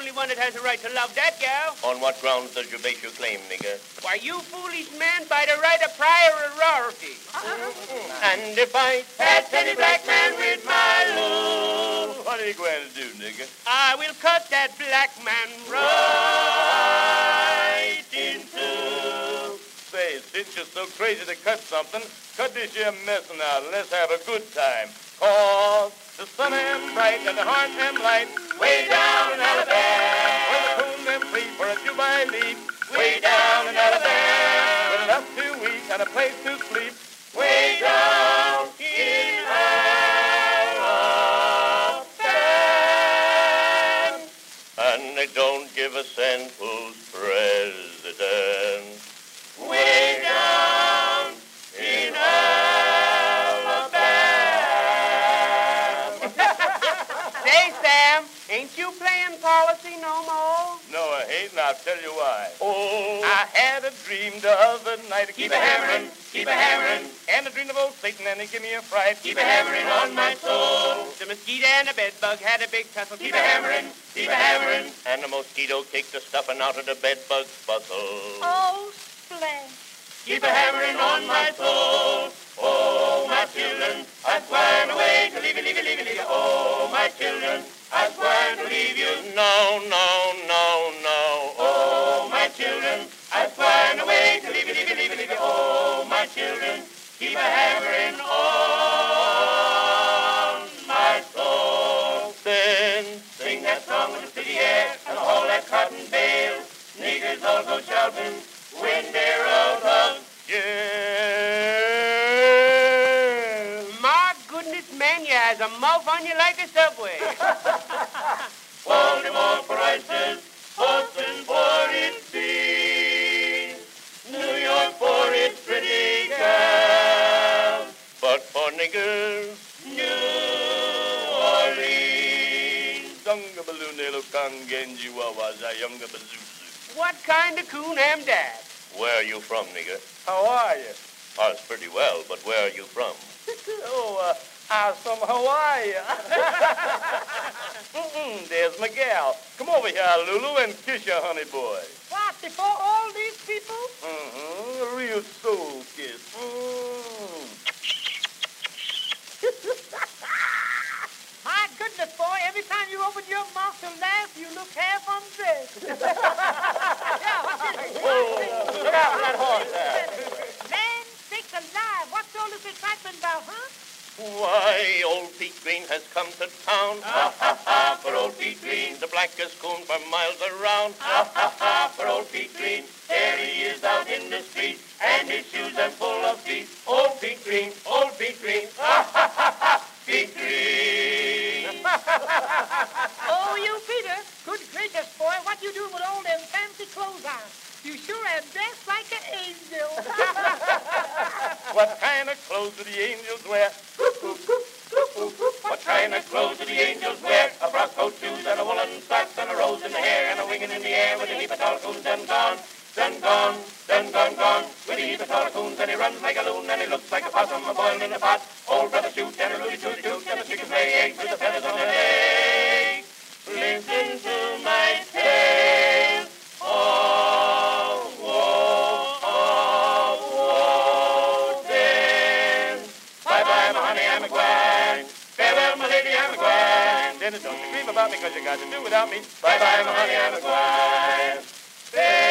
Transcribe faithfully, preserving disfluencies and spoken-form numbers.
only one that has a right to love that gal. On what grounds does you base your claim, nigger? Why, you foolish man, by the right of priority. Uh-huh. And if I catch any black man with my loo, what are you going to do, nigger? I will cut that black man right in two. Say, since you're so crazy to cut something, cut this here messin' out and let's have a good time. Cause the sun am bright and the heart am light, way down in Alabama, where the coon them sleep for a Jubilee leaf, way down in Alabama, with enough to eat and a place to sleep, way down in Alabama. And they don't give a cent who's president, way down in Say, Sam, ain't you playing policy no more? No, I ain't, and I'll tell you why. Oh, I had a dream the other night to keep, keep a hammering, keep a hammering, and a dream of old Satan, and he give me a fright. Keep a hammering on my soul. The mosquito and the bedbug had a big tussle. Keep a hammering, keep a hammering, and the mosquito kicked the stuffing out of the bedbug's puzzle. Oh, splash. Keep a hammering on my soul. Oh, my children, I swear away to leave you, leave you, leave you, leave you. Oh, my children, I swear to leave you. No, no, no, no. Oh, my children, I swear away to leave you, leave you, leave you, leave you. Oh, my children, keep a hammering on my soul. Then sing that song in the city air and haul that cotton bale. Niggers all go shouting when they're out of jail. Man, you has a mouth on you like a subway. Baltimore for oysters, Boston for its beans, New York for its pretty gals, but for niggers, New Orleans. Dunga balloonelo kangenji wawaza yunga bazuzu. What kind of coon am that? Where are you from, nigger? How are you? Oh, it's pretty well, but where are you from? oh, uh, I'm from Hawaii. Mm-mm, there's Miguel. Come over here, Lulu, and kiss your honey boy. What, before all these people? Mm-hmm, a real soul kiss. Mm. My goodness, boy, every time you open your mouth to laugh, you look half undressed. Yeah, what's it? Oh, look out for that horse there. Man, sakes alive, what's all this excitement about, huh? Why, old Pete Green has come to town. Ha, ha, ha, for old Pete Green, the blackest coon for miles around. Ha, ha, ha, for old Pete Green, there he is out in the street, and his shoes are full of feet. Old Pete Green, old Pete Green, ha, ha, ha, ha, Pete Green. Oh, you Peter, good gracious, boy, what you doing with all them fancy clothes on? You sure are dressed like an angel. What kind of clothes do the angels wear? What kind of clothes do the angels wear? A frock coat, shoes, and a woolen socks, and a rose in the hair, and a winging in the air with a heap of tall coons done gone, done gone, done gone, gone. With a heap of tall coons, and he runs like a loon, and he looks like a possum, a boiling in a pot. Old brother shoot, and a rooty tooty toot, and the chickens lay eggs with the feathers on their legs. Listen to my tale. Oh, oh, oh, oh, then. Bye-bye, my honey, I'm a gwine. Farewell, my lady, I'm a gwine. Dennis, don't you grieve about me, because you got to do without me. Bye-bye, my honey, I'm a gwine.